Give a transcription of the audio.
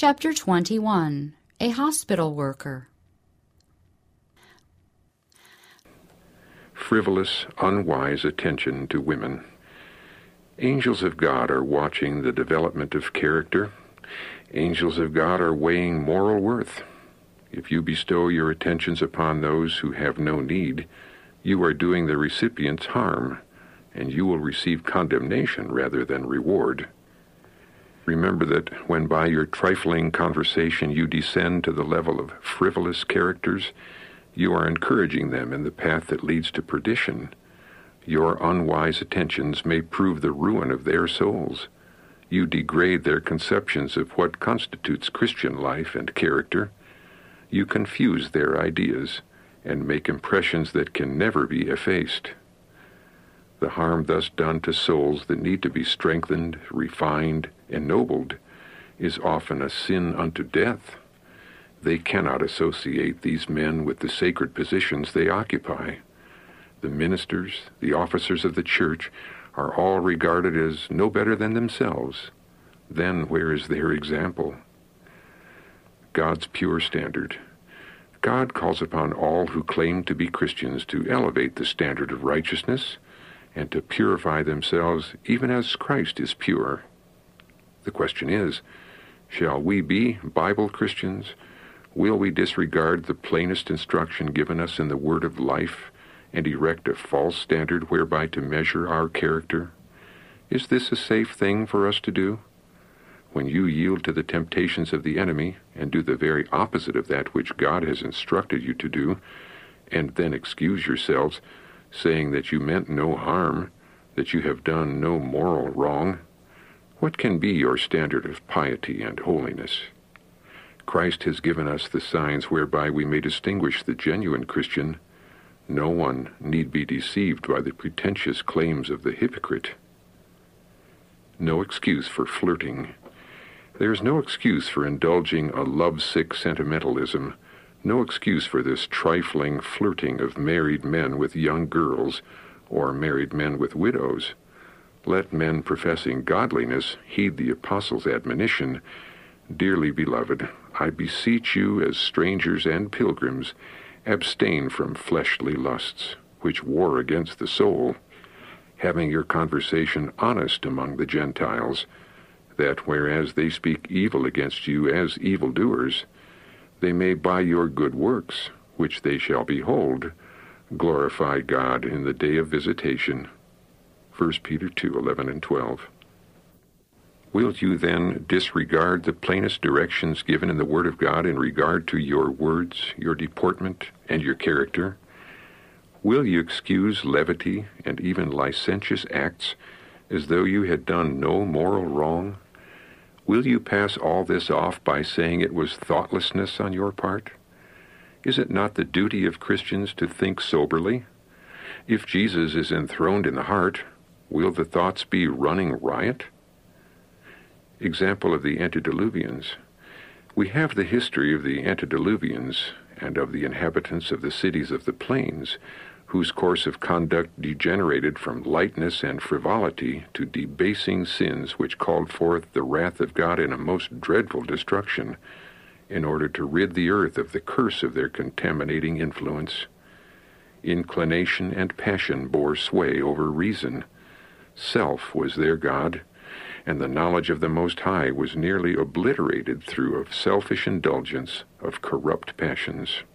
Chapter 21. A Hospital Worker. Frivolous, unwise attention to women. Angels of God are watching the development of character. Angels of God are weighing moral worth. If you bestow your attentions upon those who have no need, you are doing the recipients harm, and you will receive condemnation rather than reward. Remember that when by your trifling conversation you descend to the level of frivolous characters, you are encouraging them in the path that leads to perdition. Your unwise attentions may prove the ruin of their souls. You degrade their conceptions of what constitutes Christian life and character. You confuse their ideas and make impressions that can never be effaced. The harm thus done to souls that need to be strengthened, refined, ennobled is often a sin unto death. They cannot associate these men with the sacred positions they occupy. The ministers, the officers of the church, are all regarded as no better than themselves. Then where is their example? God's pure standard. God calls upon all who claim to be Christians to elevate the standard of righteousness and to purify themselves even as Christ is pure. The question is, shall we be Bible Christians? Will we disregard the plainest instruction given us in the Word of life and erect a false standard whereby to measure our character? Is this a safe thing for us to do? When you yield to the temptations of the enemy and do the very opposite of that which God has instructed you to do, and then excuse yourselves, saying that you meant no harm, that you have done no moral wrong, what can be your standard of piety and holiness? Christ has given us the signs whereby we may distinguish the genuine Christian. No one need be deceived by the pretentious claims of the hypocrite. No excuse for flirting. There is no excuse for indulging a lovesick sentimentalism, no excuse for this trifling flirting of married men with young girls or married men with widows. Let men professing godliness heed the apostles' admonition, "Dearly beloved, I beseech you as strangers and pilgrims, abstain from fleshly lusts, which war against the soul, having your conversation honest among the Gentiles, that whereas they speak evil against you as evildoers, they may by your good works, which they shall behold, glorify God in the day of visitation." 1 Peter 2:11 and 12. Will you then disregard the plainest directions given in the Word of God in regard to your words, your deportment, and your character? Will you excuse levity and even licentious acts as though you had done no moral wrong? Will you pass all this off by saying it was thoughtlessness on your part? Is it not the duty of Christians to think soberly? If Jesus is enthroned in the heart, will the thoughts be running riot? Example of the antediluvians. We have the history of the antediluvians and of the inhabitants of the cities of the plains, whose course of conduct degenerated from lightness and frivolity to debasing sins which called forth the wrath of God in a most dreadful destruction, in order to rid the earth of the curse of their contaminating influence. Inclination and passion bore sway over reason. Self was their God, and the knowledge of the Most High was nearly obliterated through a selfish indulgence of corrupt passions.